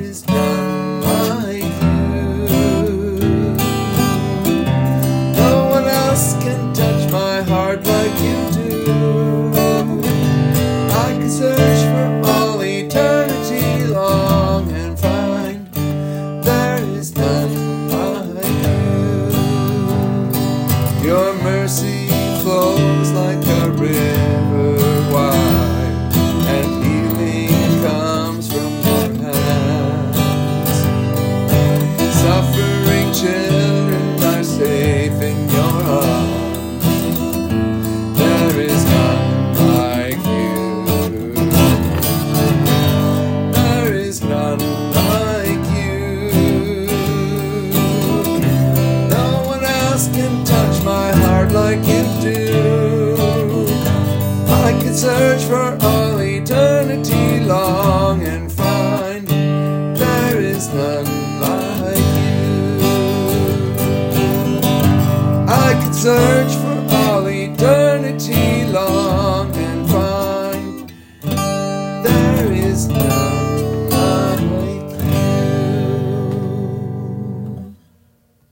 is none like you. No one else can touch my heart like you do. I could search for all eternity long and find there is none like you. Your mercy flows like a river wide, and healing comes from your hands. Suffering children are safe in your arms. There is none like you. There is none like you. No one else can touch my heart like you do. I could search for all eternity long and find there is none like you. I could search for all eternity